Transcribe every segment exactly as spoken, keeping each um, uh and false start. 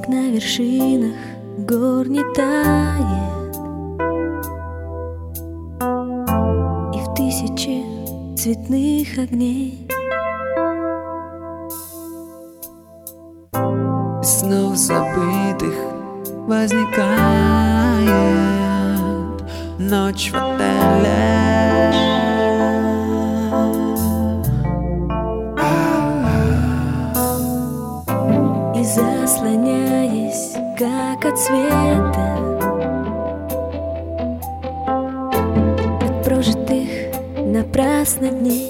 Снег на вершинах гор не тает, и в тысячи цветных огней снов забытых возникает ночь в отеле. И заслоняясь, как от света, от прожитых напрасно дней,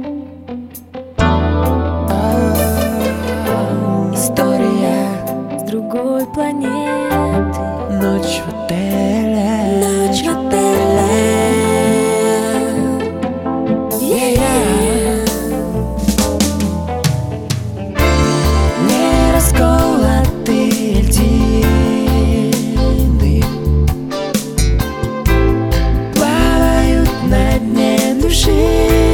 история с другой планеты. Ночь в отеле. Ночь в отеле. Yeah. Не расколотые льдины плавают на дне души,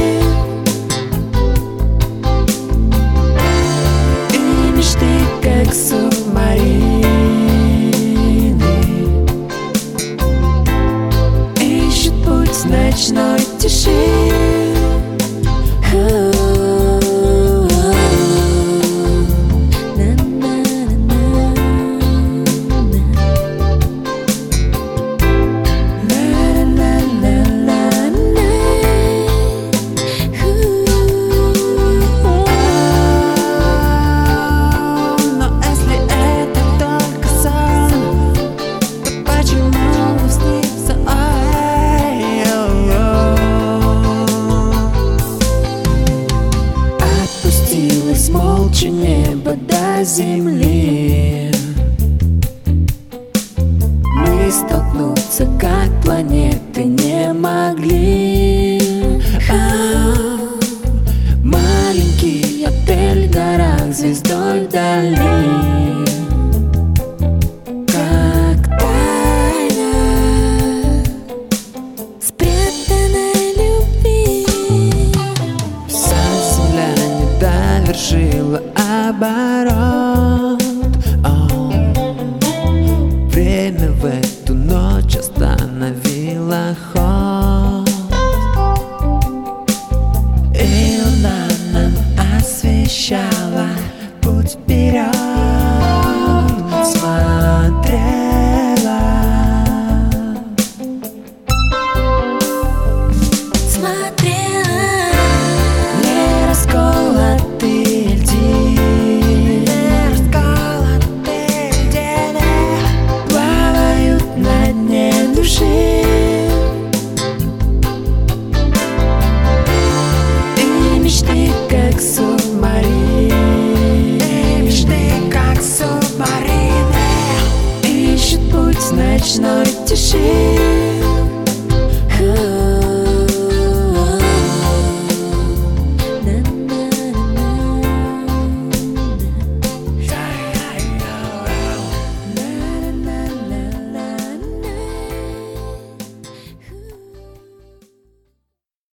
и мечты, как субмарины, ищут путь в ночной тиши. Молча небо до земли, мы столкнуться, как планеты, не могли. А, маленький отель в горах, звездой вдали, как тайна спрятанной любви. вся земля не довершила оборот.